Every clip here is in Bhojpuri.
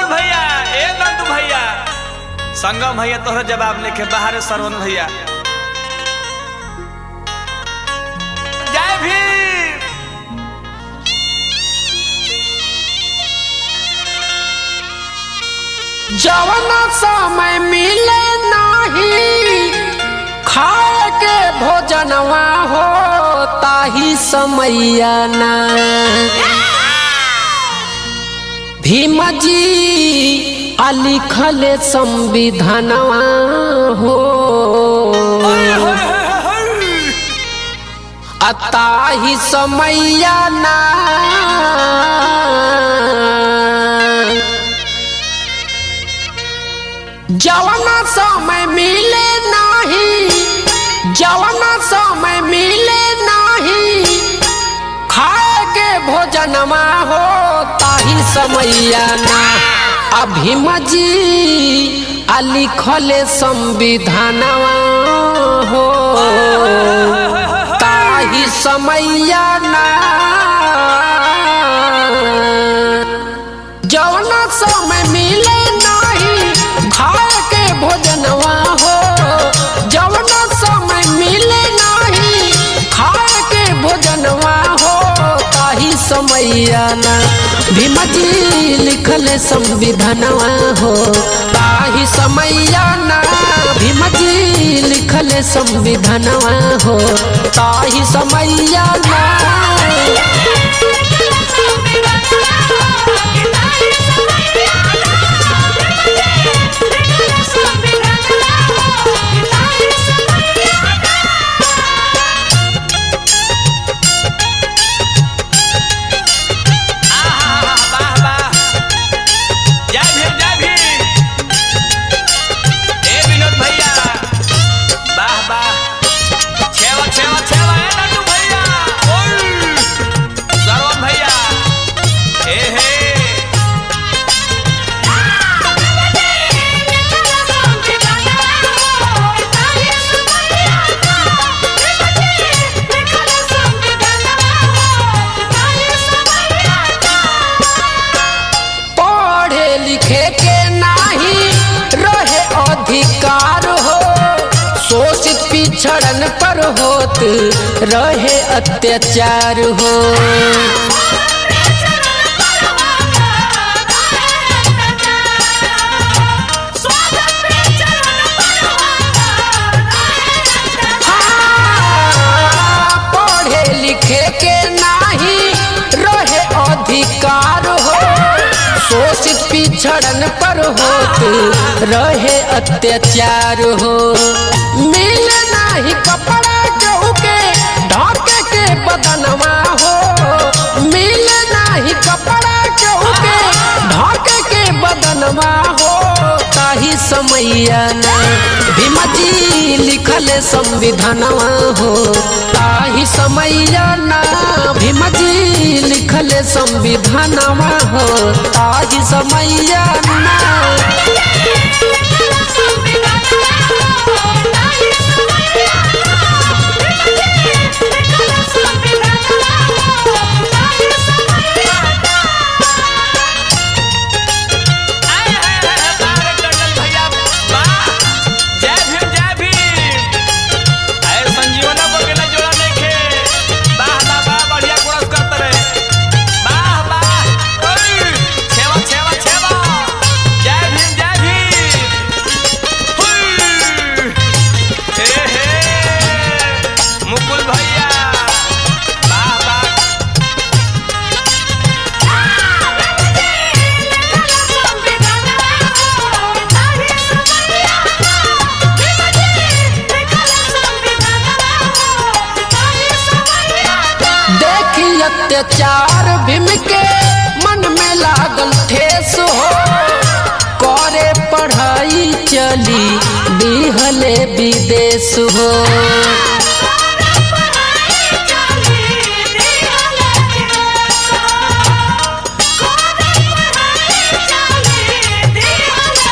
भैया ए नंदू भैया संगम भैया तोहर जवाब लेके बाहर सरवन भैया जय भीम। जवन समय मिले नाही खाए के भोजनवा हो ताही समैया ना भीम जी लिखले संविधानवा हो अताही समैया ना जवना समय मिले नाही जवना समय मिले नाही खाए के भोजनमा हो ताही समैया ना भीम जी लिखले संविधानवा हो ताही समैया ना जवना समय मिले खाए के भोजनवा हो जवना समय मिले नहीं खाए के भोजनवा हो ताही समैया ना भीम जी लिखले संविधानवा हो ताही समैया ना भीम जी लिखले संविधानवा हो ताही समैया ना लिखे के नाही रहे अधिकार हो शोषित पिछड़न पर होत रहे अत्याचार हो पढ़े लिखे के नाही रहे अधिकार हो शोषित पिछड़न पर होत रहे अत्याचार हो मिले नाही कपड़ा केहू के ढाके के बदनवा हो मिले नाही कपड़ा केहू के ढाके के बदनवा हो ताही समैया ना भीम जी लिखले संविधानवा हो ताही समैया ना भीम जी लिखले संविधानवा हो ताही समैया ना अत्याचार भीम के मन में लागल ठेस हो करे पढ़ाई चली बिहले विदेश हो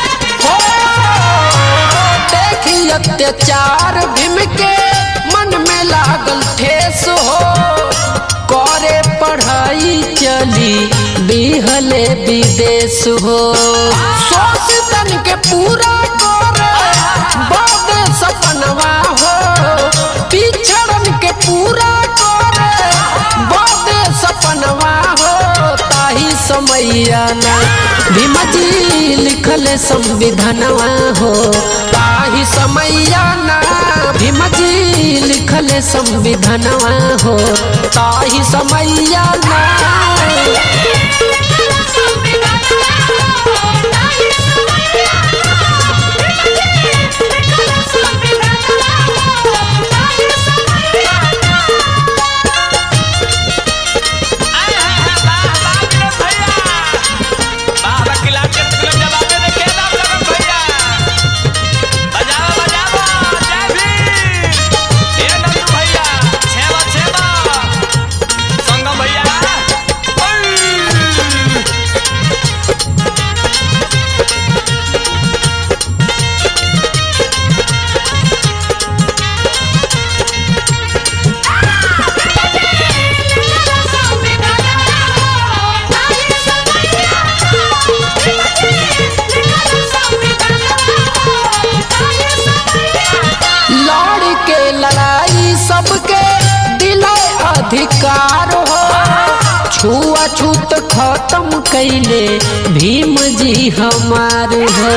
देखी अत्याचार भीम के मन में में लागल ठेस हो करे पढ़ाई चली बिहले विदेश हो सोचतन के पूरा करे बादे सपनवा हो पिछड़न के पूरा करे बादे सपनवा हो ताही समैया ना भीमा जी लिखल संविधानवा हो ताही समैया ना भीमा जी लिखल संविधानवा हो ताही समैया ना सबके दिले अधिकार हो छुआछूत खत्म कैले भीम जी हमार हो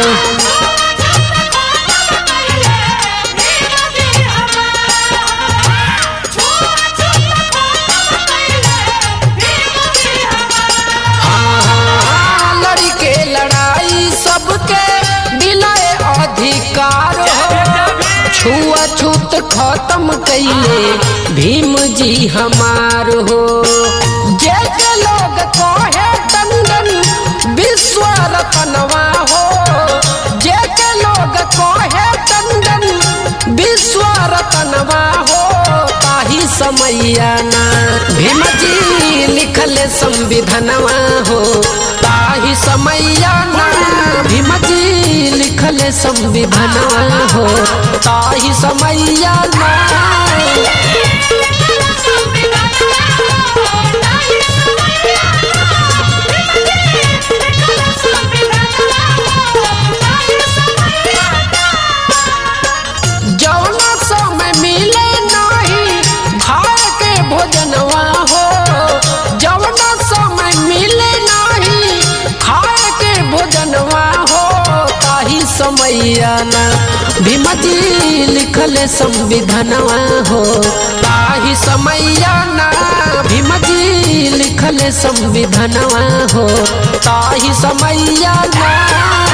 लड़के लड़ाई सबके दिले अधिकार हो छुआछूत खत्म कैले भीम जी हमार हो जैसे लोग कहे टंडन विश्व रतनवा हो जैसे लोग कहे टंडन विश्व रतनवा हो ताही समैया ना भीम जी लिखल संविधानवा हो ताही समैया ना भीम जी लिखल संविधानवा हो ताही समैया ना जौना समय मिले नहीं खाए के भोजनवा हो जौना समय मिले नहीं खाए के भोजनवा हो ताही समैया ना भीमा जी लिखल संविधानवा हो ताही समैया ना भीमा जी लिखल संविधानवा हो ताही समैया ना।